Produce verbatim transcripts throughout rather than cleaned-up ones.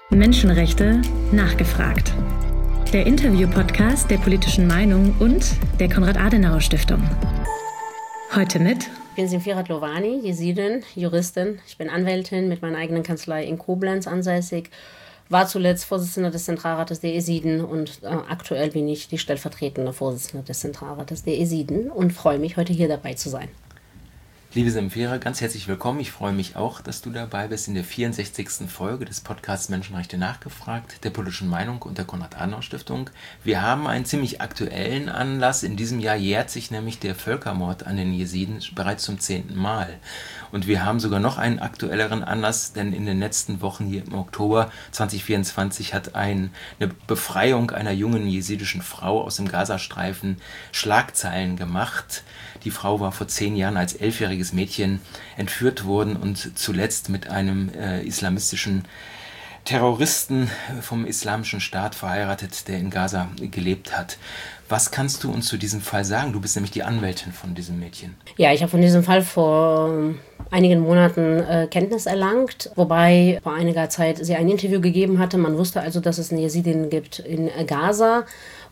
Menschenrechte nachgefragt. Der Interview-Podcast der Politischen Meinung und der Konrad-Adenauer-Stiftung. Heute mit... Ich bin Simfira Tlovani, Jesidin, Juristin. Ich bin Anwältin mit meiner eigenen Kanzlei in Koblenz ansässig. War zuletzt Vorsitzende des Zentralrates der Jesiden und äh, aktuell bin ich die stellvertretende Vorsitzende des Zentralrates der Jesiden und freue mich, heute hier dabei zu sein. Liebe Simfira, ganz herzlich willkommen. Ich freue mich auch, dass du dabei bist in der vierundsechzigsten Folge des Podcasts Menschenrechte nachgefragt, der Politischen Meinung und der Konrad-Adenauer-Stiftung. Wir haben einen ziemlich aktuellen Anlass. In diesem Jahr jährt sich nämlich der Völkermord an den Jesiden bereits zum zehnten Mal. Und wir haben sogar noch einen aktuelleren Anlass, denn in den letzten Wochen hier im Oktober zweitausendvierundzwanzig hat ein, eine Befreiung einer jungen jesidischen Frau aus dem Gazastreifen Schlagzeilen gemacht. Die Frau war vor zehn Jahren als elfjähriges Mädchen entführt worden und zuletzt mit einem äh, islamistischen Terroristen vom Islamischen Staat verheiratet, der in Gaza gelebt hat. Was kannst du uns zu diesem Fall sagen? Du bist nämlich die Anwältin von diesem Mädchen. Ja, ich habe von diesem Fall vor einigen Monaten äh, Kenntnis erlangt, wobei vor einiger Zeit sie ein Interview gegeben hatte. Man wusste also, dass es eine Jesidin gibt in äh, Gaza.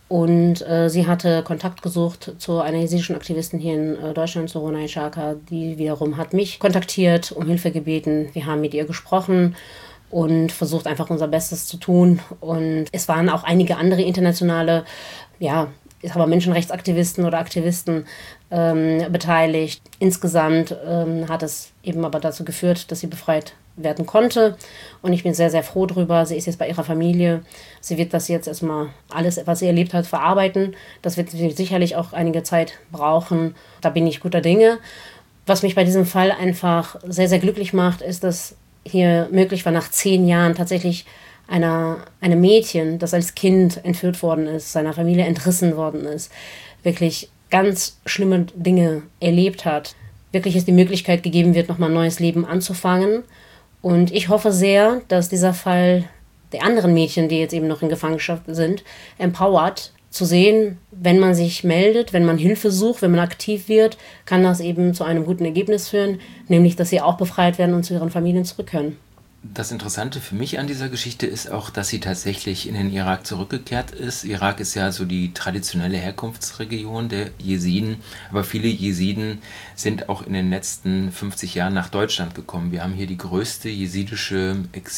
Und äh, sie hatte Kontakt gesucht zu einer jesidischen Aktivistin hier in äh, Deutschland, zu Ronay Shaka, die wiederum hat mich kontaktiert, um Hilfe gebeten. Wir haben mit ihr gesprochen und versucht einfach unser Bestes zu tun. Und es waren auch einige andere internationale, ja, aber Menschenrechtsaktivisten oder Aktivisten ähm, beteiligt. Insgesamt ähm, hat es eben aber dazu geführt, dass sie befreit werden konnte. Und ich bin sehr, sehr froh drüber. Sie ist jetzt bei ihrer Familie. Sie wird das jetzt erstmal alles, was sie erlebt hat, verarbeiten. Das wird sie sicherlich auch einige Zeit brauchen. Da bin ich guter Dinge. Was mich bei diesem Fall einfach sehr, sehr glücklich macht, ist, dass hier möglich war, nach zehn Jahren tatsächlich einer, einem Mädchen, das als Kind entführt worden ist, seiner Familie entrissen worden ist, wirklich ganz schlimme Dinge erlebt hat, wirklich es die Möglichkeit gegeben wird, nochmal ein neues Leben anzufangen. Und ich hoffe sehr, dass dieser Fall der anderen Mädchen, die jetzt eben noch in Gefangenschaft sind, empowert, zu sehen, wenn man sich meldet, wenn man Hilfe sucht, wenn man aktiv wird, kann das eben zu einem guten Ergebnis führen, nämlich, dass sie auch befreit werden und zu ihren Familien zurück können. Das Interessante für mich an dieser Geschichte ist auch, dass sie tatsächlich in den Irak zurückgekehrt ist. Irak ist ja so die traditionelle Herkunftsregion der Jesiden, aber viele Jesiden sind auch in den letzten fünfzig Jahren nach Deutschland gekommen. Wir haben hier die größte jesidische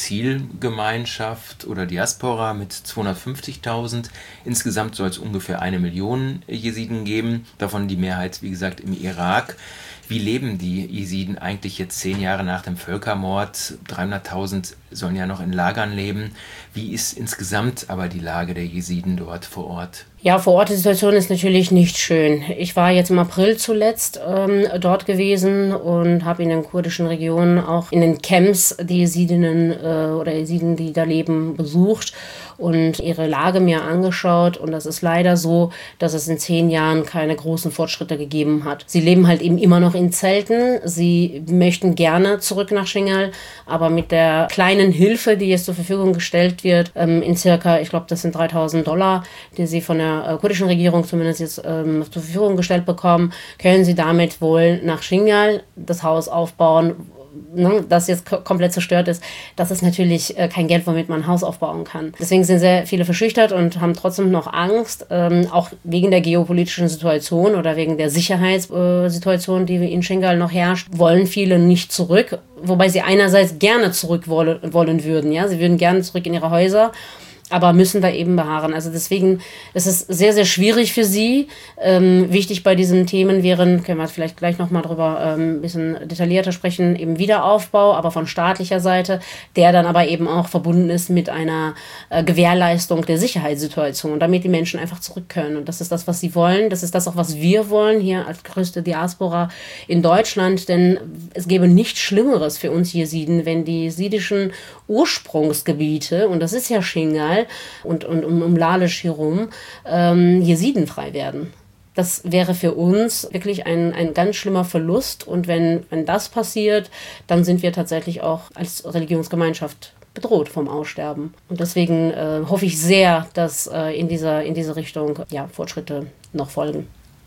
Exilgemeinschaft oder Diaspora mit zweihundertfünfzigtausend. Insgesamt soll es ungefähr eine Million Jesiden geben, davon die Mehrheit, wie gesagt, im Irak. Wie leben die Jesiden eigentlich jetzt zehn Jahre nach dem Völkermord? dreihunderttausend sollen ja noch in Lagern leben. Wie ist insgesamt aber die Lage der Jesiden dort vor Ort? Ja, vor Ort die Situation ist natürlich nicht schön. Ich war jetzt im April zuletzt ähm, dort gewesen und habe in den kurdischen Regionen, auch in den Camps, die Jesidinnen äh, oder Jesiden, die da leben, besucht und ihre Lage mir angeschaut. Und das ist leider so, dass es in zehn Jahren keine großen Fortschritte gegeben hat. Sie leben halt eben immer noch in Zelten. Sie möchten gerne zurück nach Shingal, aber mit der kleinen Hilfe, die jetzt zur Verfügung gestellt wird, ähm, in circa, ich glaube, das sind dreitausend Dollar, die sie von der kurdischen Regierung zumindest jetzt ähm, zur Verfügung gestellt bekommen, können sie damit wohl nach Shingal das Haus aufbauen, ne, das jetzt k- komplett zerstört ist. Das ist natürlich äh, kein Geld, womit man ein Haus aufbauen kann. Deswegen sind sehr viele verschüchtert und haben trotzdem noch Angst, ähm, auch wegen der geopolitischen Situation oder wegen der Sicherheitssituation, die in Shingal noch herrscht, wollen viele nicht zurück, wobei sie einerseits gerne zurück wollen, wollen würden. Ja? Sie würden gerne zurück in ihre Häuser, aber müssen da eben beharren. Also deswegen ist es sehr, sehr schwierig für sie. Ähm, wichtig bei diesen Themen wären, können wir vielleicht gleich nochmal drüber ähm, ein bisschen detaillierter sprechen, eben Wiederaufbau, aber von staatlicher Seite, der dann aber eben auch verbunden ist mit einer äh, Gewährleistung der Sicherheitssituation, damit die Menschen einfach zurück können. Und das ist das, was sie wollen. Das ist das auch, was wir wollen hier als größte Diaspora in Deutschland. Denn es gäbe nichts Schlimmeres für uns Jesiden, wenn die jesidischen Ursprungsgebiete, und das ist ja Shingal und, und um, um Lalisch herum, ähm, jesidenfrei werden. Das wäre für uns wirklich ein, ein ganz schlimmer Verlust. Und wenn, wenn das passiert, dann sind wir tatsächlich auch als Religionsgemeinschaft bedroht vom Aussterben. Und deswegen äh, hoffe ich sehr, dass äh, in dieser, in diese Richtung ja, Fortschritte noch folgen.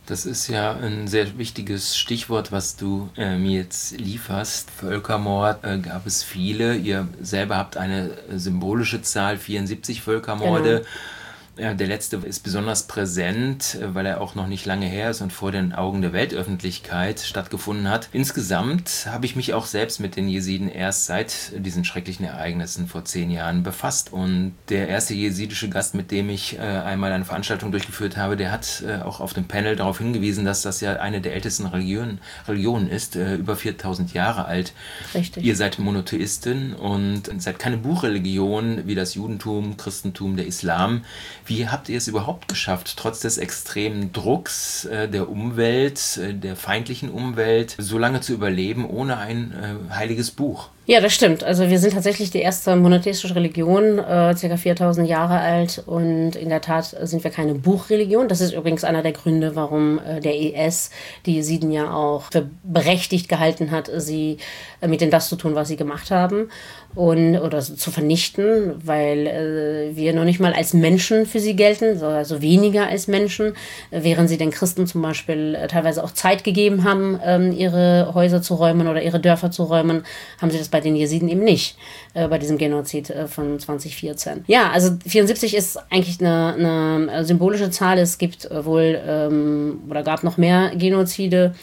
Das ist ja ein sehr wichtiges Stichwort, was du äh, mir jetzt lieferst. Völkermord äh, gab es viele. Ihr selber habt eine symbolische Zahl, vierundsiebzig Völkermorde. Genau. Ja, der letzte ist besonders präsent, weil er auch noch nicht lange her ist und vor den Augen der Weltöffentlichkeit stattgefunden hat. Insgesamt habe ich mich auch selbst mit den Jesiden erst seit diesen schrecklichen Ereignissen vor zehn Jahren befasst. Und der erste jesidische Gast, mit dem ich äh, einmal eine Veranstaltung durchgeführt habe, der hat äh, auch auf dem Panel darauf hingewiesen, dass das ja eine der ältesten Religionen, Religionen ist, äh, über viertausend Jahre alt. Richtig. Ihr seid Monotheisten und seid keine Buchreligion wie das Judentum, Christentum, der Islam. Wie habt ihr es überhaupt geschafft, trotz des extremen Drucks äh, der Umwelt, äh, der feindlichen Umwelt, so lange zu überleben ohne ein äh, heiliges Buch? Ja, das stimmt. Also wir sind tatsächlich die erste monotheistische Religion, äh, ca. viertausend Jahre alt, und in der Tat sind wir keine Buchreligion. Das ist übrigens einer der Gründe, warum äh, der I S die Jesiden ja auch für berechtigt gehalten hat, sie äh, mit denen das zu tun, was sie gemacht haben, und oder zu vernichten, weil äh, wir noch nicht mal als Menschen für sie gelten, also weniger als Menschen, während sie den Christen zum Beispiel äh, teilweise auch Zeit gegeben haben, ähm, ihre Häuser zu räumen oder ihre Dörfer zu räumen, haben sie das bei den Jesiden eben nicht, äh, bei diesem Genozid äh, von zwanzig vierzehn. Ja, also vierundsiebzig ist eigentlich eine, eine symbolische Zahl. Es gibt äh, wohl ähm, oder gab noch mehr Genozide.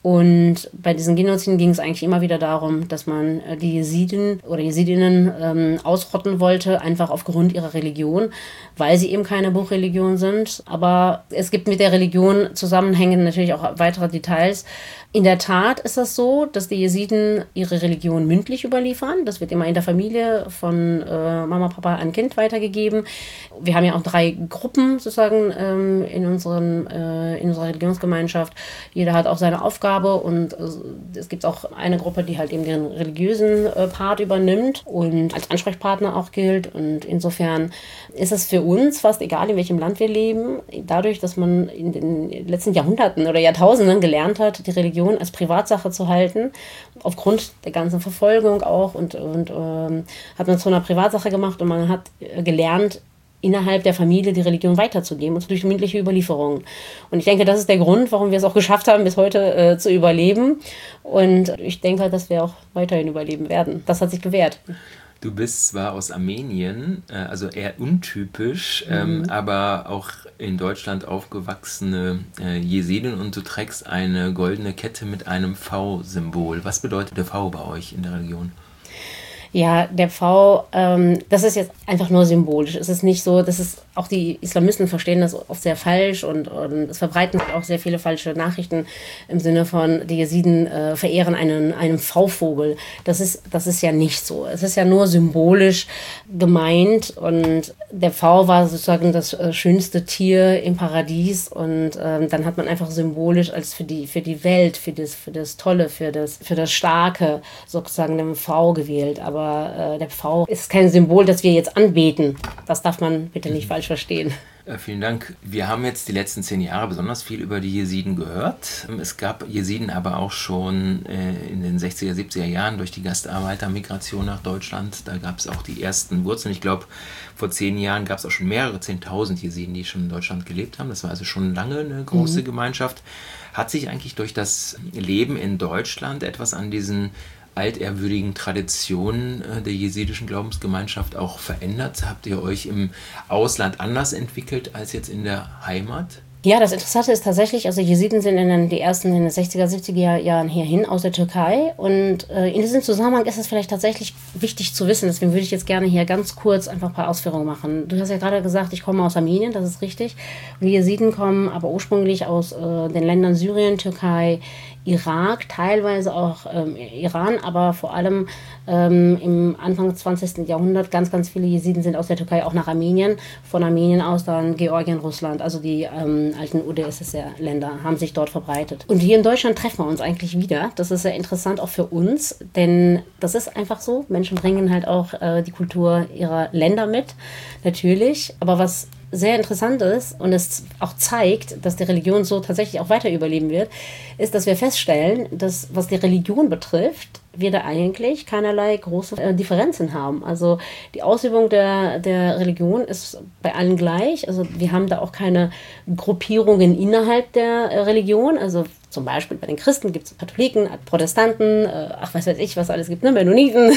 Und bei diesen Genoziden ging es eigentlich immer wieder darum, dass man äh, die Jesiden oder Jesidinnen ähm, ausrotten wollte, einfach aufgrund ihrer Religion, weil sie eben keine Buchreligion sind. Aber es gibt mit der Religion zusammenhängend natürlich auch weitere Details. In der Tat ist es so, dass die Jesiden ihre Religion mündlich überliefern. Das wird immer in der Familie von äh, Mama, Papa an Kind weitergegeben. Wir haben ja auch drei Gruppen sozusagen ähm, in, unseren, äh, in unserer Religionsgemeinschaft. Jeder hat auch seine Aufgabe, und äh, es gibt auch eine Gruppe, die halt eben den religiösen äh, Part übernimmt und als Ansprechpartner auch gilt. Und insofern ist es für uns fast egal, in welchem Land wir leben, dadurch, dass man in den letzten Jahrhunderten oder Jahrtausenden gelernt hat, die Religion als Privatsache zu halten, aufgrund der ganzen Verfolgung auch, und, und ähm, hat man es zu einer Privatsache gemacht, und man hat äh, gelernt, innerhalb der Familie die Religion weiterzugeben, und durch mündliche Überlieferungen. Und ich denke, das ist der Grund, warum wir es auch geschafft haben, bis heute äh, zu überleben, und ich denke, dass wir auch weiterhin überleben werden. Das hat sich bewährt. Du bist zwar aus Armenien, also eher untypisch, mhm. ähm, aber auch in Deutschland aufgewachsene äh, Jesidin, und du trägst eine goldene Kette mit einem V-Symbol. Was bedeutet der V bei euch in der Religion? Ja, der V, ähm, das ist jetzt einfach nur symbolisch. Es ist nicht so, das ist, auch die Islamisten verstehen das oft sehr falsch, und, und es verbreiten auch sehr viele falsche Nachrichten im Sinne von, die Jesiden äh, verehren einen, einen V-Vogel. Das ist, das ist ja nicht so. Es ist ja nur symbolisch gemeint, und der V war sozusagen das äh, schönste Tier im Paradies, und ähm, dann hat man einfach symbolisch als für die, für die Welt, für das, für das Tolle, für das, für das Starke sozusagen den V gewählt. Aber Aber äh, der V ist kein Symbol, das wir jetzt anbeten. Das darf man bitte nicht falsch verstehen. Äh, vielen Dank. Wir haben jetzt die letzten zehn Jahre besonders viel über die Jesiden gehört. Es gab Jesiden aber auch schon äh, in den sechziger, siebziger Jahren durch die Gastarbeitermigration nach Deutschland. Da gab es auch die ersten Wurzeln. Ich glaube, vor zehn Jahren gab es auch schon mehrere zehntausend Jesiden, die schon in Deutschland gelebt haben. Das war also schon lange eine große mhm. Gemeinschaft. Hat sich eigentlich durch das Leben in Deutschland etwas an diesen altehrwürdigen Traditionen der jesidischen Glaubensgemeinschaft auch verändert? Habt ihr euch im Ausland anders entwickelt als jetzt in der Heimat? Ja, das Interessante ist tatsächlich, also Jesiden sind in den die ersten in den sechziger, siebziger Jahren hierhin aus der Türkei, und äh, in diesem Zusammenhang ist es vielleicht tatsächlich wichtig zu wissen, deswegen würde ich jetzt gerne hier ganz kurz einfach ein paar Ausführungen machen. Du hast ja gerade gesagt, ich komme aus Armenien, das ist richtig, und die Jesiden kommen aber ursprünglich aus äh, den Ländern Syrien, Türkei, Irak, teilweise auch ähm, Iran, aber vor allem ähm, im Anfang des zwanzigsten Jahrhunderts ganz, ganz viele Jesiden sind aus der Türkei auch nach Armenien, von Armenien aus dann Georgien, Russland, also die ähm, alten U d S S R-Länder haben sich dort verbreitet. Und hier in Deutschland treffen wir uns eigentlich wieder. Das ist sehr interessant auch für uns, denn das ist einfach so. Menschen bringen halt auch äh, die Kultur ihrer Länder mit, natürlich. Aber was sehr interessant ist und es auch zeigt, dass die Religion so tatsächlich auch weiter überleben wird, ist, dass wir feststellen, dass was die Religion betrifft, wir da eigentlich keinerlei große äh, Differenzen haben. Also die Ausübung der, der Religion ist bei allen gleich. Also wir haben da auch keine Gruppierungen innerhalb der äh, Religion. Also zum Beispiel bei den Christen gibt es Katholiken, Protestanten, äh, ach was weiß ich, was alles gibt, ne? Mennoniten.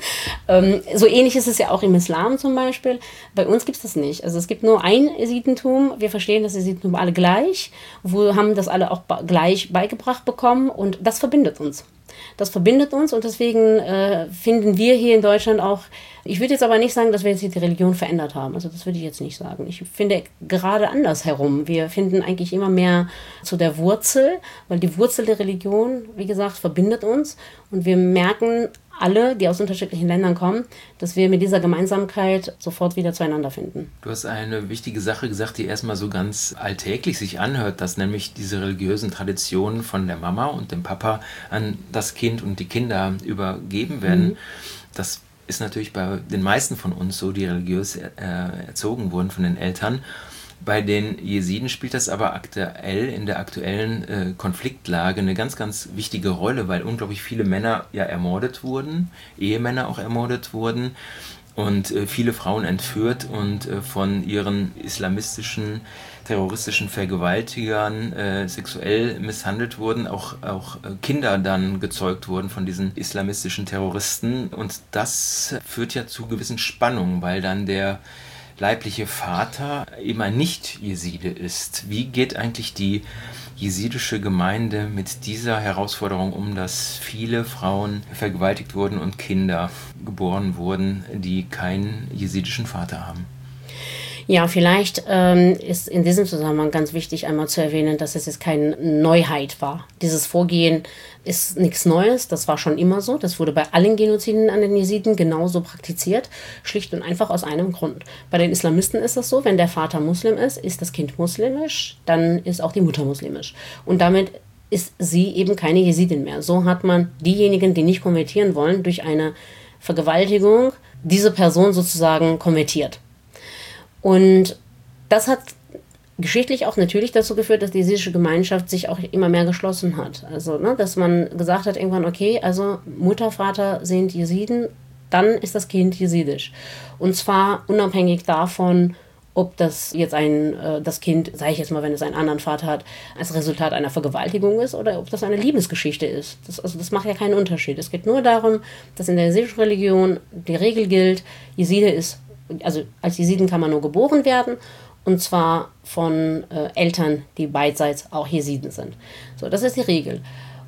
ähm, so ähnlich ist es ja auch im Islam zum Beispiel. Bei uns gibt es das nicht. Also es gibt nur ein Jesitentum. Wir verstehen das Jesitentum alle gleich. Wir haben das alle auch ba- gleich beigebracht bekommen und das verbindet uns. Das verbindet uns und deswegen äh, finden wir hier in Deutschland auch, ich würde jetzt aber nicht sagen, dass wir jetzt die Religion verändert haben. Also das würde ich jetzt nicht sagen. Ich finde gerade andersherum. Wir finden eigentlich immer mehr zu der Wurzel, weil die Wurzel der Religion, wie gesagt, verbindet uns und wir merken alle, die aus unterschiedlichen Ländern kommen, dass wir mit dieser Gemeinsamkeit sofort wieder zueinander finden. Du hast eine wichtige Sache gesagt, die erstmal so ganz alltäglich sich anhört, dass nämlich diese religiösen Traditionen von der Mama und dem Papa an das Kind und die Kinder übergeben werden. Mhm. Das ist natürlich bei den meisten von uns so, die religiös äh, erzogen wurden von den Eltern. Bei den Jesiden spielt das aber aktuell in der aktuellen äh, Konfliktlage eine ganz, ganz wichtige Rolle, weil unglaublich viele Männer ja ermordet wurden, Ehemänner auch ermordet wurden und äh, viele Frauen entführt und äh, von ihren islamistischen, terroristischen Vergewaltigern äh, sexuell misshandelt wurden, auch, auch äh, Kinder dann gezeugt wurden von diesen islamistischen Terroristen und das führt ja zu gewissen Spannungen, weil dann der leibliche Vater eben ein Nicht-Jeside ist. Wie geht eigentlich die jesidische Gemeinde mit dieser Herausforderung um, dass viele Frauen vergewaltigt wurden und Kinder geboren wurden, die keinen jesidischen Vater haben? Ja, vielleicht ähm, ist in diesem Zusammenhang ganz wichtig einmal zu erwähnen, dass es jetzt keine Neuheit war. Dieses Vorgehen ist nichts Neues, das war schon immer so. Das wurde bei allen Genoziden an den Jesiden genauso praktiziert, schlicht und einfach aus einem Grund. Bei den Islamisten ist das so, wenn der Vater Muslim ist, ist das Kind muslimisch, dann ist auch die Mutter muslimisch. Und damit ist sie eben keine Jesidin mehr. So hat man diejenigen, die nicht konvertieren wollen, durch eine Vergewaltigung diese Person sozusagen konvertiert. Und das hat geschichtlich auch natürlich dazu geführt, dass die jesidische Gemeinschaft sich auch immer mehr geschlossen hat. Also, ne, dass man gesagt hat irgendwann, okay, also Mutter, Vater sind Jesiden, dann ist das Kind jesidisch. Und zwar unabhängig davon, ob das jetzt ein, äh, das Kind, sage ich jetzt mal, wenn es einen anderen Vater hat, als Resultat einer Vergewaltigung ist oder ob das eine Liebesgeschichte ist. Das, also das macht ja keinen Unterschied. Es geht nur darum, dass in der jesidischen Religion die Regel gilt, Jeside ist, also als Jesiden kann man nur geboren werden und zwar von äh, Eltern, die beidseits auch Jesiden sind. So, das ist die Regel.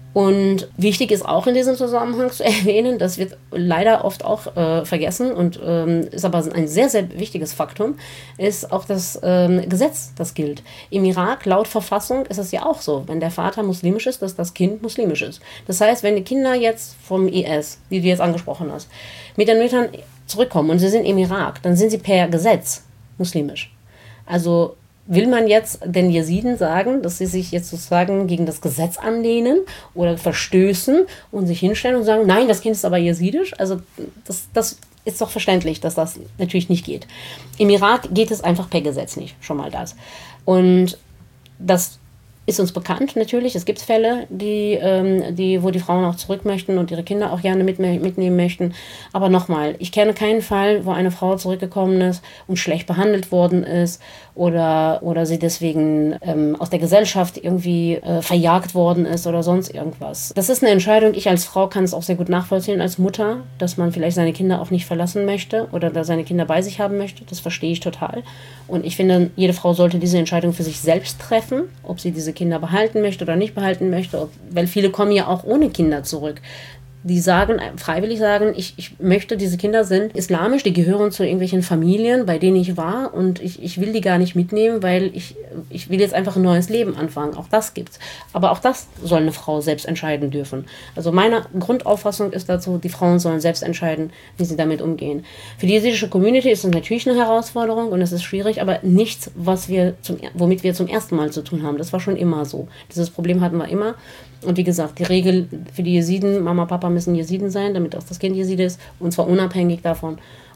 Und wichtig ist auch in diesem Zusammenhang zu erwähnen, das wird leider oft auch äh, vergessen und ähm, ist aber ein sehr, sehr wichtiges Faktum, ist auch das ähm, Gesetz, das gilt. Im Irak, laut Verfassung, ist es ja auch so, wenn der Vater muslimisch ist, dass das Kind muslimisch ist. Das heißt, wenn die Kinder jetzt vom I S, die du jetzt angesprochen hast, mit den Müttern zurückkommen und sie sind im Irak, dann sind sie per Gesetz muslimisch. Also will man jetzt den Jesiden sagen, dass sie sich jetzt sozusagen gegen das Gesetz anlehnen oder verstößen und sich hinstellen und sagen, nein, das Kind ist aber jesidisch? Also das, das ist doch verständlich, dass das natürlich nicht geht. Im Irak geht es einfach per Gesetz nicht, schon mal das. Und das ist uns bekannt natürlich. Es gibt Fälle, die, ähm, die, wo die Frauen auch zurück möchten und ihre Kinder auch gerne mit, mitnehmen möchten. Aber nochmal, ich kenne keinen Fall, wo eine Frau zurückgekommen ist und schlecht behandelt worden ist oder, oder sie deswegen ähm, aus der Gesellschaft irgendwie äh, verjagt worden ist oder sonst irgendwas. Das ist eine Entscheidung. Ich als Frau kann es auch sehr gut nachvollziehen als Mutter, dass man vielleicht seine Kinder auch nicht verlassen möchte oder da seine Kinder bei sich haben möchte. Das verstehe ich total. Und ich finde, jede Frau sollte diese Entscheidung für sich selbst treffen, ob sie diese Kinder behalten möchte oder nicht behalten möchte, ob, weil viele kommen ja auch ohne Kinder zurück. Die sagen, freiwillig sagen, ich, ich möchte, diese Kinder sind islamisch, die gehören zu irgendwelchen Familien, bei denen ich war und ich, ich will die gar nicht mitnehmen, weil ich, ich will jetzt einfach ein neues Leben anfangen. Auch das gibt's. Aber auch das soll eine Frau selbst entscheiden dürfen. Also meine Grundauffassung ist dazu, die Frauen sollen selbst entscheiden, wie sie damit umgehen. Für die jesidische Community ist das natürlich eine Herausforderung und es ist schwierig, aber nichts, was wir zum, womit wir zum ersten Mal zu tun haben. Das war schon immer so. Dieses Problem hatten wir immer. Und wie gesagt, die Regel für die Jesiden, Mama, Papa müssen Jesiden sein, damit auch das Kind Jeside ist, und zwar unabhängig davon,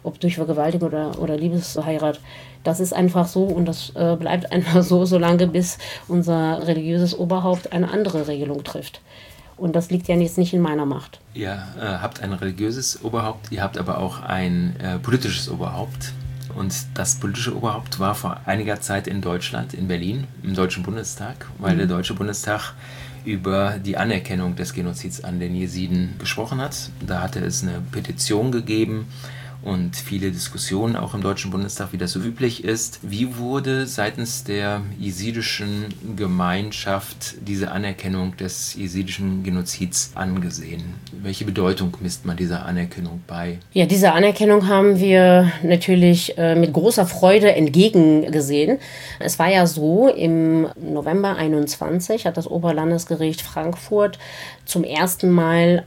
ob durch Vergewaltigung oder, oder Liebesheirat. Das ist einfach so und das äh, bleibt einfach so, solange bis unser religiöses Oberhaupt eine andere Regelung trifft. Und das liegt ja jetzt nicht in meiner Macht. Ihr äh, habt ein religiöses Oberhaupt, ihr habt aber auch ein äh, politisches Oberhaupt. Und das politische Oberhaupt war vor einiger Zeit in Deutschland, in Berlin, im Deutschen Bundestag, weil mhm. der Deutsche Bundestag über die Anerkennung des Genozids an den Jesiden gesprochen hat. Da hatte es eine Petition gegeben und viele Diskussionen auch im Deutschen Bundestag, wie das so üblich ist. Wie wurde seitens der jesidischen Gemeinschaft diese Anerkennung des jesidischen Genozids angesehen? Welche Bedeutung misst man dieser Anerkennung bei? Ja, diese Anerkennung haben wir natürlich äh, mit großer Freude entgegengesehen. Es war ja so, im November einundzwanzig hat das Oberlandesgericht Frankfurt zum ersten Mal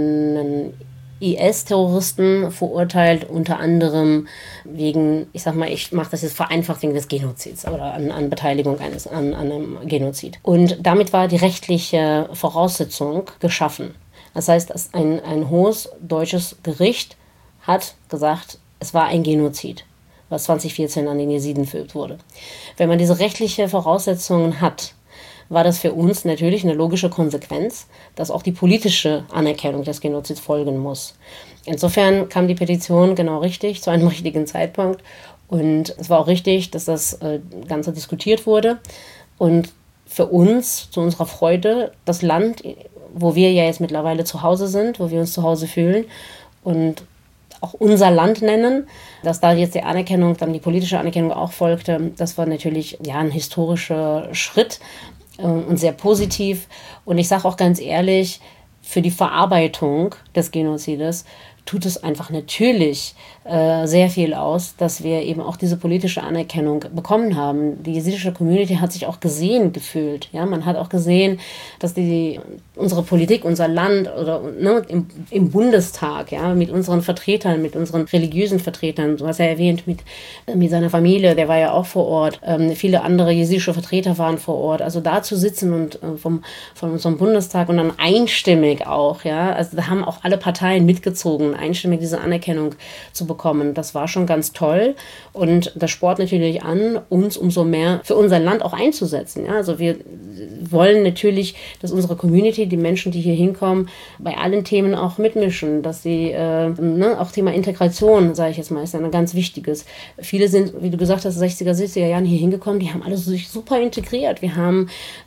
einen I S-Terroristen verurteilt, unter anderem wegen, ich sag mal, ich mache das jetzt vereinfacht, wegen des Genozids oder an, an Beteiligung eines, an, an einem Genozid. Und damit war die rechtliche Voraussetzung geschaffen. Das heißt, dass ein, ein hohes deutsches Gericht hat gesagt, es war ein Genozid, was zwanzig vierzehn an den Jesiden verübt wurde. Wenn man diese rechtliche Voraussetzungen hat, war das für uns natürlich eine logische Konsequenz, dass auch die politische Anerkennung des Genozids folgen muss. Insofern kam die Petition genau richtig, zu einem richtigen Zeitpunkt. Und es war auch richtig, dass das äh, Ganze diskutiert wurde. Und für uns, zu unserer Freude, das Land, wo wir ja jetzt mittlerweile zu Hause sind, wo wir uns zu Hause fühlen und auch unser Land nennen, dass da jetzt die Anerkennung, dann die politische Anerkennung auch folgte, das war natürlich ja ein historischer Schritt. Und sehr positiv. Und ich sage auch ganz ehrlich, für die Verarbeitung des Genozides tut es einfach natürlich äh, sehr viel aus, dass wir eben auch diese politische Anerkennung bekommen haben. Die jesidische Community hat sich auch gesehen gefühlt. Ja? Man hat auch gesehen, dass die, unsere Politik, unser Land oder ne, im, im Bundestag, ja, mit unseren Vertretern, mit unseren religiösen Vertretern, du hast ja erwähnt, mit, mit seiner Familie, der war ja auch vor Ort. Ähm, viele andere jesidische Vertreter waren vor Ort. Also da zu sitzen und äh, vom, von unserem Bundestag und dann einstimmig auch, ja, also da haben auch alle Parteien mitgezogen, einstimmig diese Anerkennung zu bekommen. Das war schon ganz toll und das spornt natürlich an, uns umso mehr für unser Land auch einzusetzen. Ja? Also wir wollen natürlich, dass unsere Community, die Menschen, die hier hinkommen, bei allen Themen auch mitmischen, dass sie, äh, ne, auch Thema Integration, sage ich jetzt mal, ist ein ganz wichtiges. Viele sind, wie du gesagt hast, sechziger, siebziger Jahren hier hingekommen, die haben alle sich super integriert. Wir haben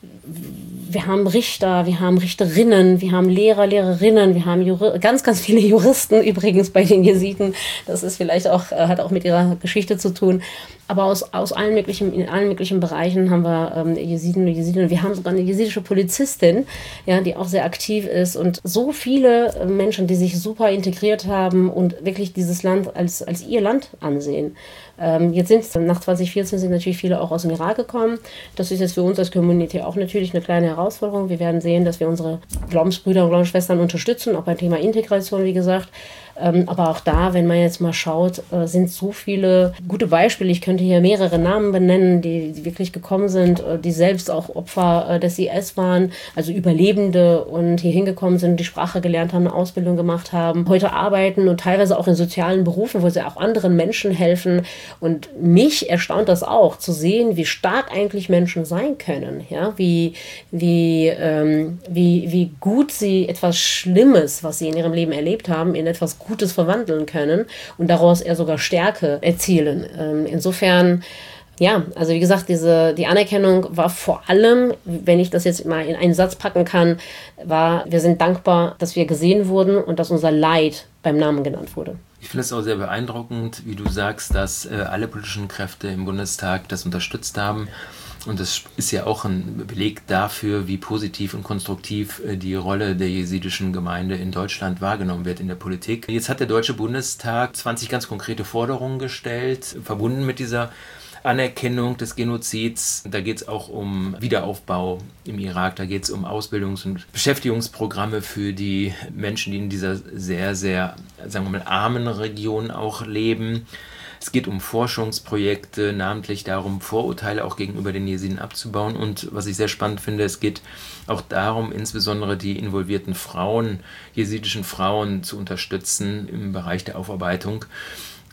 Wir haben Richter, wir haben Richterinnen, wir haben Lehrer, Lehrerinnen, wir haben Juri- ganz, ganz viele Juristen übrigens bei den Jesiden. Das ist vielleicht auch, hat auch mit ihrer Geschichte zu tun. Aber aus, aus allen möglichen, in allen möglichen Bereichen haben wir ähm, Jesiden und Jesidinnen. Wir haben sogar eine jesidische Polizistin, ja, die auch sehr aktiv ist. Und so viele Menschen, die sich super integriert haben und wirklich dieses Land als, als ihr Land ansehen. Ähm, jetzt sind nach zwanzig vierzehn sind natürlich viele auch aus dem Irak gekommen. Das ist jetzt für uns als Community auch natürlich eine kleine Herausforderung. Wir werden sehen, dass wir unsere Glaubensbrüder und Glaubensschwestern unterstützen, auch beim Thema Integration, wie gesagt. Ähm, aber auch da, wenn man jetzt mal schaut, äh, sind so viele gute Beispiele. Ich könnte hier mehrere Namen benennen, die, die wirklich gekommen sind, äh, die selbst auch Opfer äh, des I S waren, also Überlebende und hier hingekommen sind, die Sprache gelernt haben, eine Ausbildung gemacht haben, heute arbeiten und teilweise auch in sozialen Berufen, wo sie auch anderen Menschen helfen. Und mich erstaunt das auch, zu sehen, wie stark eigentlich Menschen sein können, ja, wie, wie, ähm, wie, wie gut sie etwas Schlimmes, was sie in ihrem Leben erlebt haben, in etwas Gutes verwandeln können und daraus eher sogar Stärke erzielen. Ähm, insofern, ja, also wie gesagt, diese, die Anerkennung war vor allem, wenn ich das jetzt mal in einen Satz packen kann, war, wir sind dankbar, dass wir gesehen wurden und dass unser Leid beim Namen genannt wurde. Ich finde es auch sehr beeindruckend, wie du sagst, dass äh, alle politischen Kräfte im Bundestag das unterstützt haben. Und das ist ja auch ein Beleg dafür, wie positiv und konstruktiv die Rolle der jesidischen Gemeinde in Deutschland wahrgenommen wird in der Politik. Jetzt hat der Deutsche Bundestag zwanzig ganz konkrete Forderungen gestellt, verbunden mit dieser Anerkennung des Genozids. Da geht es auch um Wiederaufbau im Irak, da geht es um Ausbildungs- und Beschäftigungsprogramme für die Menschen, die in dieser sehr, sehr, sagen wir mal, armen Region auch leben. Es geht um Forschungsprojekte, namentlich darum, Vorurteile auch gegenüber den Jesiden abzubauen. Und was ich sehr spannend finde, es geht auch darum, insbesondere die involvierten Frauen, jesidischen Frauen zu unterstützen im Bereich der Aufarbeitung.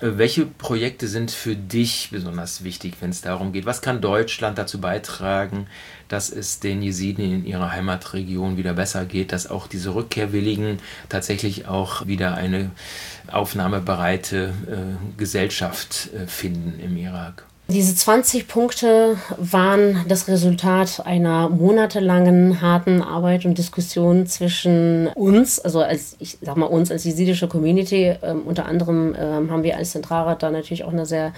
Welche Projekte sind für dich besonders wichtig, wenn es darum geht? Was kann Deutschland dazu beitragen, dass es den Jesiden in ihrer Heimatregion wieder besser geht, dass auch diese Rückkehrwilligen tatsächlich auch wieder eine aufnahmebereite äh, Gesellschaft äh, finden im Irak? Diese zwanzig Punkte waren das Resultat einer monatelangen harten Arbeit und Diskussion zwischen uns, also als ich sag mal uns als jesidische Community. Ähm, unter anderem ähm, haben wir als Zentralrat da natürlich auch eine sehr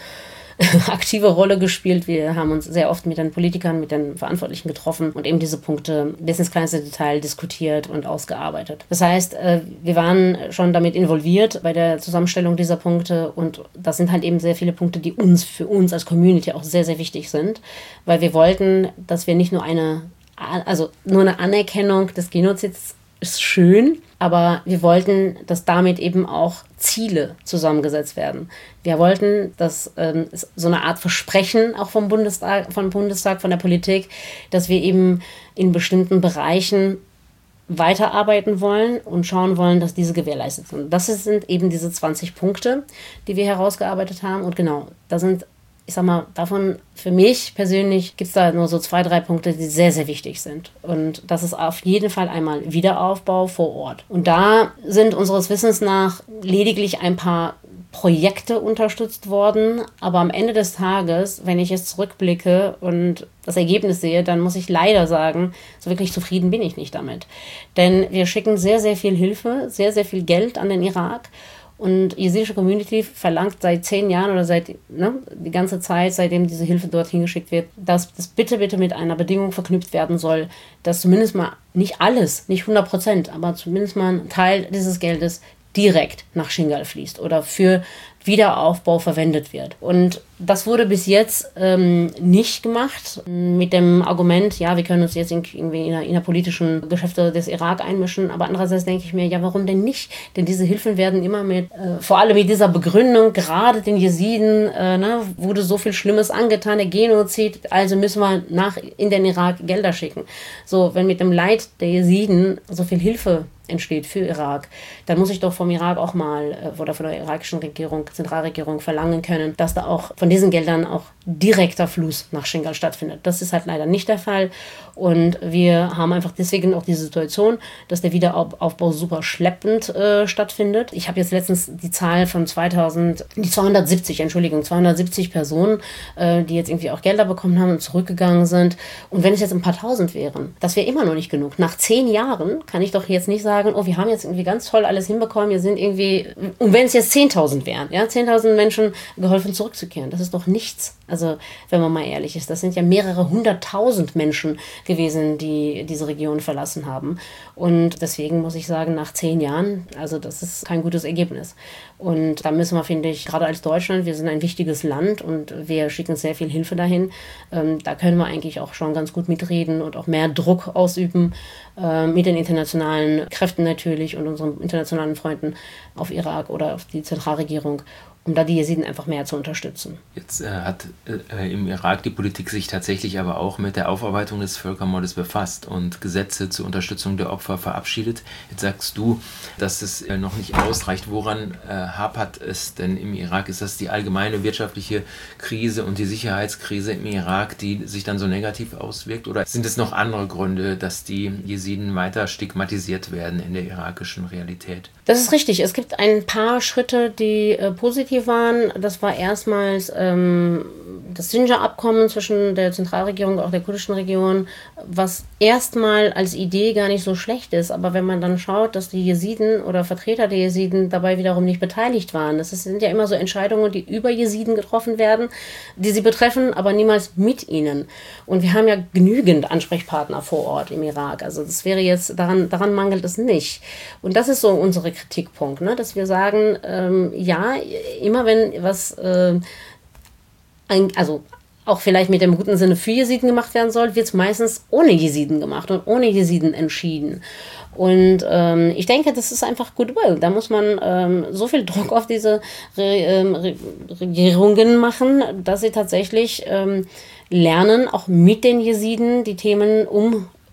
aktive Rolle gespielt. Wir haben uns sehr oft mit den Politikern, mit den Verantwortlichen getroffen und eben diese Punkte bis ins kleinste Detail diskutiert und ausgearbeitet. Das heißt, wir waren schon damit involviert bei der Zusammenstellung dieser Punkte und das sind halt eben sehr viele Punkte, die uns, für uns als Community auch sehr, sehr wichtig sind, weil wir wollten, dass wir nicht nur eine, also nur eine Anerkennung des Genozids ist schön, aber wir wollten, dass damit eben auch Ziele zusammengesetzt werden. Wir wollten, dass ähm, so eine Art Versprechen auch vom Bundestag, vom Bundestag, von der Politik, dass wir eben in bestimmten Bereichen weiterarbeiten wollen und schauen wollen, dass diese gewährleistet sind. Das sind eben diese zwanzig Punkte, die wir herausgearbeitet haben. Und genau, da sind, ich sag mal, davon für mich persönlich gibt es da nur so zwei, drei Punkte, die sehr, sehr wichtig sind. Und das ist auf jeden Fall einmal Wiederaufbau vor Ort. Und da sind unseres Wissens nach lediglich ein paar Projekte unterstützt worden. Aber am Ende des Tages, wenn ich jetzt zurückblicke und das Ergebnis sehe, dann muss ich leider sagen, so wirklich zufrieden bin ich nicht damit. Denn wir schicken sehr, sehr viel Hilfe, sehr, sehr viel Geld an den Irak. Und die jesidische Community verlangt seit zehn Jahren oder seit ne, die ganze Zeit, seitdem diese Hilfe dorthin geschickt wird, dass das bitte, bitte mit einer Bedingung verknüpft werden soll, dass zumindest mal nicht alles, nicht hundert Prozent, aber zumindest mal ein Teil dieses Geldes direkt nach Shingal fließt oder für Wiederaufbau verwendet wird. Und das wurde bis jetzt ähm, nicht gemacht mit dem Argument, ja, wir können uns jetzt irgendwie in der innerpolitischen Geschäfte des Irak einmischen. Aber andererseits denke ich mir, ja, warum denn nicht? Denn diese Hilfen werden immer mit, äh, vor allem mit dieser Begründung, gerade den Jesiden äh, ne, wurde so viel Schlimmes angetan, der Genozid, also müssen wir nach in den Irak Gelder schicken. So, wenn mit dem Leid der Jesiden so viel Hilfe entsteht für Irak, dann muss ich doch vom Irak auch mal äh, oder von der irakischen Regierung, Zentralregierung verlangen können, dass da auch von diesen Geldern auch direkter Fluss nach Shingal stattfindet. Das ist halt leider nicht der Fall und wir haben einfach deswegen auch die Situation, dass der Wiederaufbau super schleppend äh, stattfindet. Ich habe jetzt letztens die Zahl von zweitausend, die zweihundertsiebzig, Entschuldigung, zweihundertsiebzig Personen, äh, die jetzt irgendwie auch Gelder bekommen haben und zurückgegangen sind. Und wenn es jetzt ein paar Tausend wären, das wäre immer noch nicht genug. Nach zehn Jahren kann ich doch jetzt nicht sagen, oh, wir haben jetzt irgendwie ganz toll alles hinbekommen, wir sind irgendwie, und wenn es jetzt zehntausend wären, ja, zehntausend Menschen geholfen zurückzukehren, das ist doch nichts. Also, wenn man mal ehrlich ist, das sind ja mehrere hunderttausend Menschen gewesen, die diese Region verlassen haben. Und deswegen muss ich sagen, nach zehn Jahren, also das ist kein gutes Ergebnis. Und da müssen wir, finde ich, gerade als Deutschland, wir sind ein wichtiges Land und wir schicken sehr viel Hilfe dahin. Ähm, da können wir eigentlich auch schon ganz gut mitreden und auch mehr Druck ausüben äh, mit den internationalen Kräften natürlich und unseren internationalen Freunden auf Irak oder auf die Zentralregierung, um da die Jesiden einfach mehr zu unterstützen. Jetzt äh, hat äh, im Irak die Politik sich tatsächlich aber auch mit der Aufarbeitung des Völkermordes befasst und Gesetze zur Unterstützung der Opfer verabschiedet. Jetzt sagst du, dass es äh, noch nicht ausreicht. Woran äh, hapert es denn im Irak? Ist das die allgemeine wirtschaftliche Krise und die Sicherheitskrise im Irak, die sich dann so negativ auswirkt? Oder sind es noch andere Gründe, dass die Jesiden weiter stigmatisiert werden in der irakischen Realität? Das ist richtig. Es gibt ein paar Schritte, die äh, positiv waren. Das war erstmals ähm, das Sinjar-Abkommen zwischen der Zentralregierung und auch der kurdischen Region, was erstmal als Idee gar nicht so schlecht ist. Aber wenn man dann schaut, dass die Jesiden oder Vertreter der Jesiden dabei wiederum nicht beteiligt waren. Das sind ja immer so Entscheidungen, die über Jesiden getroffen werden, die sie betreffen, aber niemals mit ihnen. Und wir haben ja genügend Ansprechpartner vor Ort im Irak. Also das wäre jetzt, daran, daran mangelt es nicht. Und das ist so unsere Kritikpunkt, ne? Dass wir sagen, ähm, ja, immer wenn was, äh, ein, also auch vielleicht mit dem guten Sinne für Jesiden gemacht werden soll, wird es meistens ohne Jesiden gemacht und ohne Jesiden entschieden. Und ähm, ich denke, das ist einfach Goodwill. Da muss man ähm, so viel Druck auf diese Re- ähm, Re- Regierungen machen, dass sie tatsächlich ähm, lernen, auch mit den Jesiden die Themen um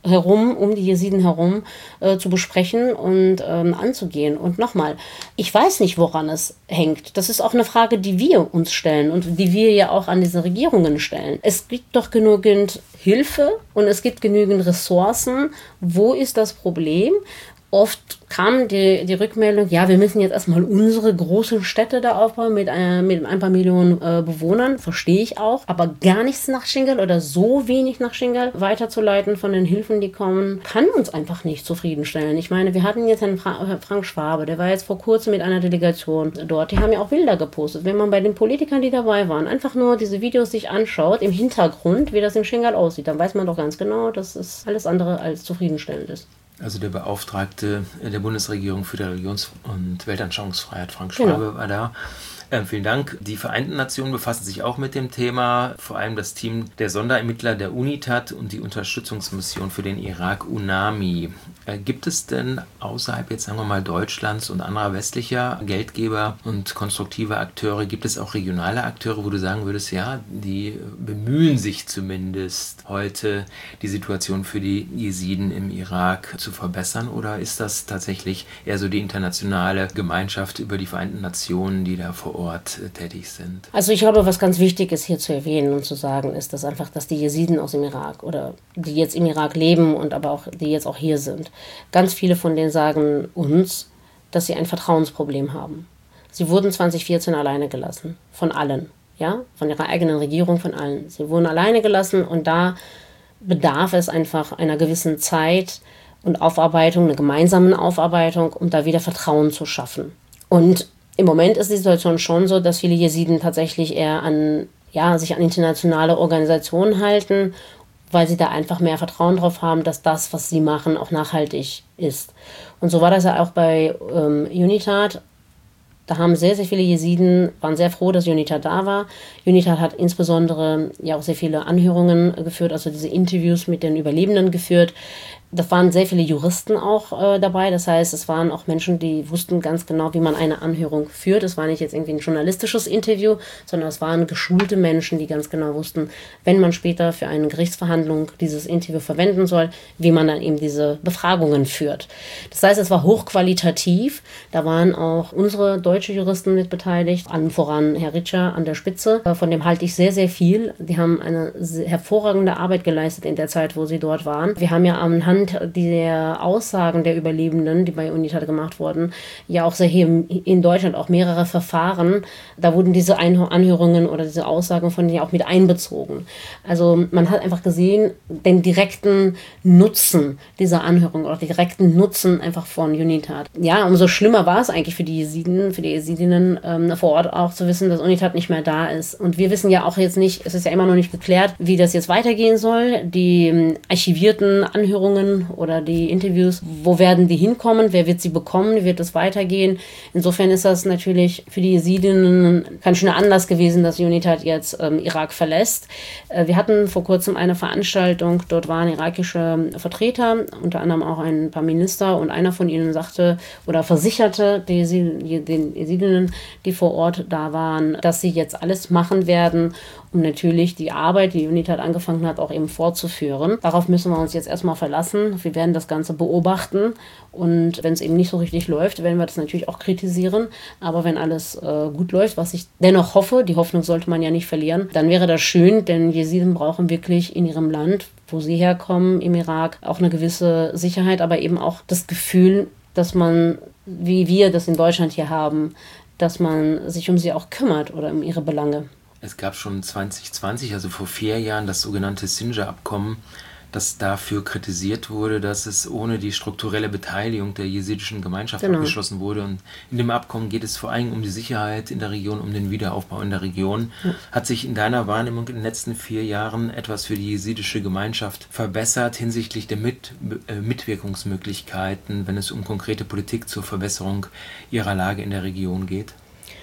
herum, um die Jesiden herum äh, zu besprechen und ähm, anzugehen. Und nochmal, ich weiß nicht, woran es hängt. Das ist auch eine Frage, die wir uns stellen und die wir ja auch an diese Regierungen stellen. Es gibt doch genügend Hilfe und es gibt genügend Ressourcen. Wo ist das Problem? Oft kam die, die Rückmeldung, ja, wir müssen jetzt erstmal unsere großen Städte da aufbauen mit, äh, mit ein paar Millionen äh, Bewohnern. Verstehe ich auch. Aber gar nichts nach Shingal oder so wenig nach Shingal weiterzuleiten von den Hilfen, die kommen, kann uns einfach nicht zufriedenstellen. Ich meine, wir hatten jetzt Herrn Fra- Frank Schwabe, der war jetzt vor kurzem mit einer Delegation dort. Die haben ja auch Bilder gepostet. Wenn man bei den Politikern, die dabei waren, einfach nur diese Videos sich anschaut, im Hintergrund, wie das im Shingal aussieht, dann weiß man doch ganz genau, dass es alles andere als zufriedenstellend ist. Also der Beauftragte der Bundesregierung für die Religions- und Weltanschauungsfreiheit, Frank Schwabe, genau, war da. Ähm, vielen Dank. Die Vereinten Nationen befassen sich auch mit dem Thema, vor allem das Team der Sonderermittler der UNITAD und die Unterstützungsmission für den Irak UNAMI. Äh, gibt es denn außerhalb jetzt, sagen wir mal, Deutschlands und anderer westlicher Geldgeber und konstruktiver Akteure, gibt es auch regionale Akteure, wo du sagen würdest, ja, die bemühen sich zumindest heute, die Situation für die Jesiden im Irak zu verbessern? Oder ist das tatsächlich eher so die internationale Gemeinschaft über die Vereinten Nationen, die da vor Ort Ort tätig sind? Also ich glaube, was ganz wichtig ist hier zu erwähnen und zu sagen, ist, dass einfach, dass die Jesiden aus dem Irak oder die jetzt im Irak leben und aber auch die jetzt auch hier sind, ganz viele von denen sagen uns, dass sie ein Vertrauensproblem haben. Sie wurden zwanzig vierzehn alleine gelassen, von allen, ja, von ihrer eigenen Regierung, von allen. Sie wurden alleine gelassen und da bedarf es einfach einer gewissen Zeit und Aufarbeitung, einer gemeinsamen Aufarbeitung, um da wieder Vertrauen zu schaffen. Und im Moment ist die Situation schon so, dass viele Jesiden tatsächlich eher an, ja, sich an internationale Organisationen halten, weil sie da einfach mehr Vertrauen drauf haben, dass das, was sie machen, auch nachhaltig ist. Und so war das ja auch bei ähm, UNITAD. Da haben sehr, sehr viele Jesiden, waren sehr froh, dass UNITAD da war. UNITAD hat insbesondere ja auch sehr viele Anhörungen geführt, also diese Interviews mit den Überlebenden geführt. Da waren sehr viele Juristen auch äh, dabei. Das heißt, es waren auch Menschen, die wussten ganz genau, wie man eine Anhörung führt. Es war nicht jetzt irgendwie ein journalistisches Interview, sondern es waren geschulte Menschen, die ganz genau wussten, wenn man später für eine Gerichtsverhandlung dieses Interview verwenden soll, wie man dann eben diese Befragungen führt. Das heißt, es war hochqualitativ. Da waren auch unsere deutsche Juristen mit beteiligt, allen voran Herr Ritscher an der Spitze. Von dem halte ich sehr, sehr viel. Die haben eine hervorragende Arbeit geleistet in der Zeit, wo sie dort waren. Wir haben ja anhand der Aussagen der Überlebenden, die bei UNITAD gemacht wurden, ja auch sehr hier in Deutschland auch mehrere Verfahren. Da wurden diese Anhörungen oder diese Aussagen von denen auch mit einbezogen. Also man hat einfach gesehen, den direkten Nutzen dieser Anhörung oder den direkten Nutzen einfach von UNITAD. Ja, umso schlimmer war es eigentlich für die Jesiden, für die Jesidinnen ähm, vor Ort auch zu wissen, dass UNITAD nicht mehr da ist. Und wir wissen ja auch jetzt nicht, es ist ja immer noch nicht geklärt, wie das jetzt weitergehen soll. Die ähm, archivierten Anhörungen oder die Interviews, wo werden die hinkommen, wer wird sie bekommen, wie wird es weitergehen. Insofern ist das natürlich für die Jesidinnen kein schöner Anlass gewesen, dass UNITAD jetzt ähm, Irak verlässt. Äh, wir hatten vor kurzem eine Veranstaltung, dort waren irakische Vertreter, unter anderem auch ein paar Minister und einer von ihnen sagte oder versicherte die, die, den Jesidinnen, die vor Ort da waren, dass sie jetzt alles machen werden, um natürlich die Arbeit, die UNITAD angefangen hat, auch eben fortzuführen. Darauf müssen wir uns jetzt erstmal verlassen. Wir werden das Ganze beobachten und wenn es eben nicht so richtig läuft, werden wir das natürlich auch kritisieren. Aber wenn alles äh, gut läuft, was ich dennoch hoffe, die Hoffnung sollte man ja nicht verlieren, dann wäre das schön, denn Jesiden brauchen wirklich in ihrem Land, wo sie herkommen, im Irak, auch eine gewisse Sicherheit, aber eben auch das Gefühl, dass man, wie wir das in Deutschland hier haben, dass man sich um sie auch kümmert oder um ihre Belange. Es gab schon zwanzig zwanzig, also vor vier Jahren, das sogenannte Sinjar-Abkommen, das dafür kritisiert wurde, dass es ohne die strukturelle Beteiligung der jesidischen Gemeinschaft genau. abgeschlossen wurde. Und in dem Abkommen geht es vor allem um die Sicherheit in der Region, um den Wiederaufbau in der Region. Ja. Hat sich in deiner Wahrnehmung in den letzten vier Jahren etwas für die jesidische Gemeinschaft verbessert hinsichtlich der Mit- äh, Mitwirkungsmöglichkeiten, wenn es um konkrete Politik zur Verbesserung ihrer Lage in der Region geht?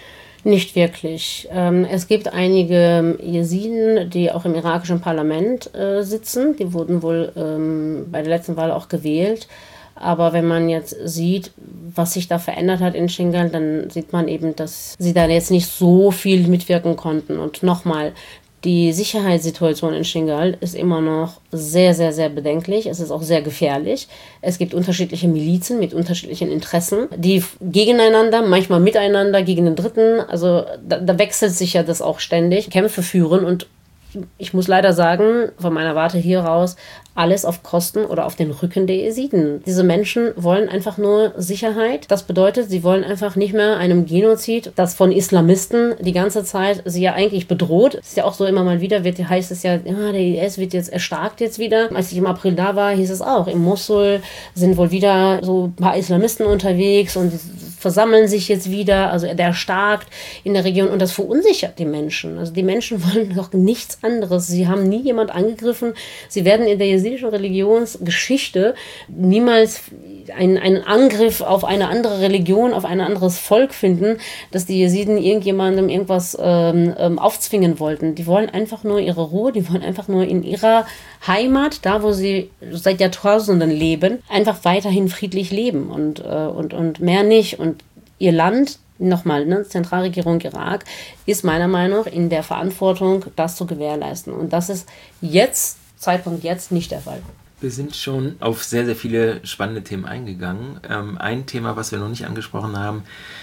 Nicht wirklich. Ähm, es gibt einige Jesiden, die auch im irakischen Parlament äh, sitzen. Die wurden wohl ähm, bei der letzten Wahl auch gewählt. Aber wenn man jetzt sieht, was sich da verändert hat in Shingal, dann sieht man eben, dass sie da jetzt nicht so viel mitwirken konnten. Und nochmal, Die Sicherheitssituation in Shingal ist immer noch sehr, sehr, sehr bedenklich. Es ist auch sehr gefährlich. Es gibt unterschiedliche Milizen mit unterschiedlichen Interessen, die gegeneinander, manchmal miteinander, gegen den Dritten, also da, da wechselt sich ja das auch ständig, Kämpfe führen und ich muss leider sagen, von meiner Warte hier raus, alles auf Kosten oder auf den Rücken der Jesiden. Diese Menschen wollen einfach nur Sicherheit. Das bedeutet, sie wollen einfach nicht mehr einem Genozid, das von Islamisten die ganze Zeit sie ja eigentlich bedroht. Es ist ja auch so immer mal wieder, wird, heißt es ja, ja, der I S wird jetzt erstarkt jetzt wieder. Als ich im April da war, hieß es auch, im Mosul sind wohl wieder so ein paar Islamisten unterwegs und versammeln sich jetzt wieder, also der erstarkt in der Region und das verunsichert die Menschen. Also die Menschen wollen doch nichts anderes. Sie haben nie jemand angegriffen. Sie werden in der jesidischen Religionsgeschichte niemals einen, einen Angriff auf eine andere Religion, auf ein anderes Volk finden, dass die Jesiden irgendjemandem irgendwas ähm, ähm, aufzwingen wollten. Die wollen einfach nur ihre Ruhe, die wollen einfach nur in ihrer Heimat, da wo sie seit Jahrtausenden leben, einfach weiterhin friedlich leben und, äh, und, und mehr nicht. Und ihr Land, nochmal, ne, Zentralregierung Irak, ist meiner Meinung nach in der Verantwortung, das zu gewährleisten. Und das ist jetzt, Zeitpunkt jetzt, nicht der Fall. Wir sind schon auf sehr, sehr viele spannende Themen eingegangen. Ähm, ein Thema, was wir noch nicht angesprochen haben,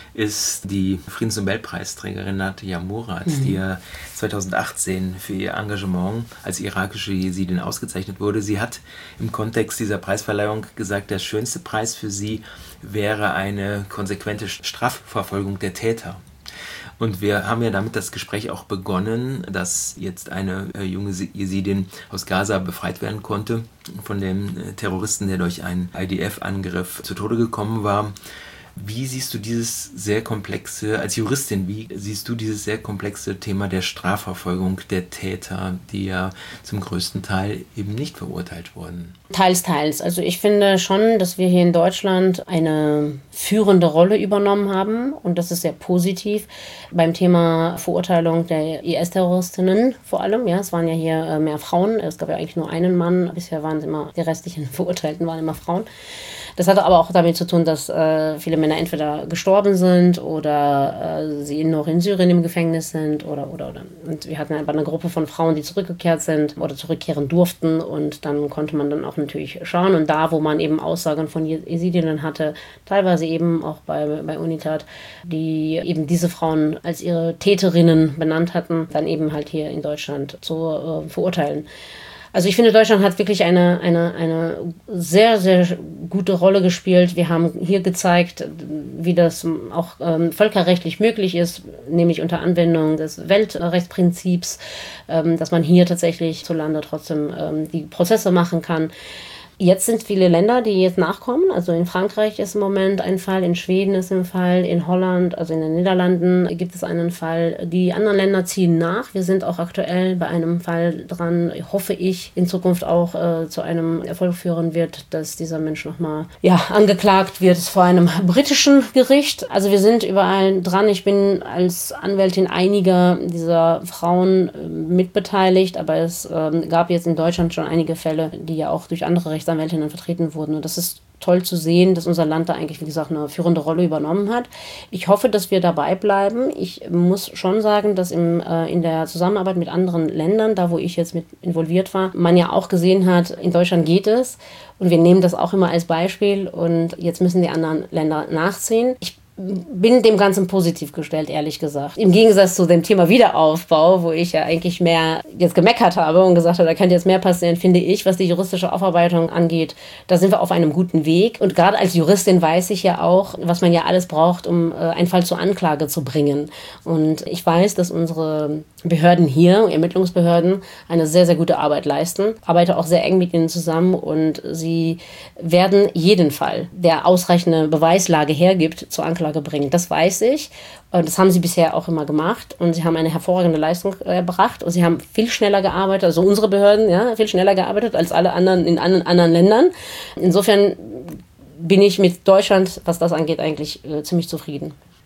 ist die Friedensnobelpreisträgerin Nadia Murad, mhm. die ja zweitausendachtzehn für ihr Engagement als irakische Jesidin ausgezeichnet wurde. Sie hat im Kontext dieser Preisverleihung gesagt, der schönste Preis für sie wäre eine konsequente Strafverfolgung der Täter. Und wir haben ja damit das Gespräch auch begonnen, dass jetzt eine äh, junge Jesidin aus Gaza befreit werden konnte von dem äh, Terroristen, der durch einen I D F-Angriff zu Tode gekommen war. Wie siehst du dieses sehr komplexe, als Juristin, wie siehst du dieses sehr komplexe Thema der Strafverfolgung der Täter, die ja zum größten Teil eben nicht verurteilt wurden? Teils, teils. Also ich finde schon, dass wir hier in Deutschland eine führende Rolle übernommen haben und das ist sehr positiv beim Thema Verurteilung der I S-Terroristinnen vor allem. Ja, es waren ja hier mehr Frauen, es gab ja eigentlich nur einen Mann, bisher waren es immer, die restlichen Verurteilten waren immer Frauen. Das hatte aber auch damit zu tun, dass äh, viele Männer entweder gestorben sind oder äh, sie noch in Syrien im Gefängnis sind oder, oder, oder. Und wir hatten einfach eine Gruppe von Frauen, die zurückgekehrt sind oder zurückkehren durften und dann konnte man dann auch natürlich schauen und da, wo man eben Aussagen von Jesidinnen hatte, teilweise eben auch bei, bei UNITAD, die eben diese Frauen als ihre Täterinnen benannt hatten, dann eben halt hier in Deutschland zu äh, verurteilen. Also ich finde, Deutschland hat wirklich eine, eine, eine sehr, sehr gute Rolle gespielt. Wir haben hier gezeigt, wie das auch ähm, völkerrechtlich möglich ist, nämlich unter Anwendung des Weltrechtsprinzips, ähm, dass man hier tatsächlich zu Lande trotzdem ähm, die Prozesse machen kann. Jetzt sind viele Länder, die jetzt nachkommen. Also in Frankreich ist im Moment ein Fall, in Schweden ist ein Fall, in Holland, also in den Niederlanden gibt es einen Fall. Die anderen Länder ziehen nach. Wir sind auch aktuell bei einem Fall dran, hoffe ich, in Zukunft auch äh, zu einem Erfolg führen wird, dass dieser Mensch nochmal ja, angeklagt wird vor einem britischen Gericht. Also wir sind überall dran. Ich bin als Anwältin einiger dieser Frauen äh, mitbeteiligt, aber es äh, gab jetzt in Deutschland schon einige Fälle, die ja auch durch andere Rechte Rechtsanwältinnen vertreten wurden. Und das ist toll zu sehen, dass unser Land da eigentlich, wie gesagt, eine führende Rolle übernommen hat. Ich hoffe, dass wir dabei bleiben. Ich muss schon sagen, dass im, äh, in der Zusammenarbeit mit anderen Ländern, da wo ich jetzt mit involviert war, man ja auch gesehen hat, in Deutschland geht es. Und wir nehmen das auch immer als Beispiel. Und jetzt müssen die anderen Länder nachziehen. Ich bin dem Ganzen positiv gestellt, ehrlich gesagt. Im Gegensatz zu dem Thema Wiederaufbau, wo ich ja eigentlich mehr jetzt gemeckert habe und gesagt habe, da könnte jetzt mehr passieren, finde ich, was die juristische Aufarbeitung angeht, da sind wir auf einem guten Weg. Und gerade als Juristin weiß ich ja auch, was man ja alles braucht, um äh, einen Fall zur Anklage zu bringen. Und ich weiß, dass unsere Behörden hier, Ermittlungsbehörden, eine sehr, sehr gute Arbeit leisten. Arbeite auch sehr eng mit ihnen zusammen und sie werden jeden Fall, der ausreichende Beweislage hergibt, zur Anklage bringen. Das weiß ich. Und das haben sie bisher auch immer gemacht. Und sie haben eine hervorragende Leistung erbracht. Und sie haben viel schneller gearbeitet, also unsere Behörden, ja, viel schneller gearbeitet als alle anderen in anderen, anderen Ländern. Insofern bin ich mit Deutschland, was das angeht, eigentlich äh, ziemlich zufrieden.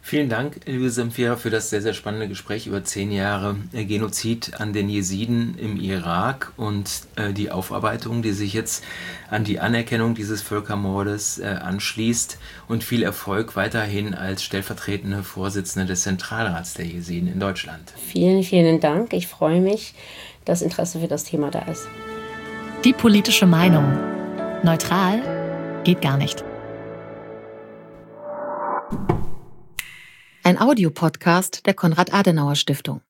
Vielen Dank, liebe Semfira, für das sehr, sehr spannende Gespräch über zehn Jahre Genozid an den Jesiden im Irak und äh, die Aufarbeitung, die sich jetzt an die Anerkennung dieses Völkermordes äh, anschließt. Und viel Erfolg weiterhin als stellvertretende Vorsitzende des Zentralrats der Jesiden in Deutschland. Vielen, vielen Dank. Ich freue mich, dass Interesse für das Thema da ist. Die politische Meinung. Neutral geht gar nicht. Ein Audiopodcast der Konrad-Adenauer-Stiftung.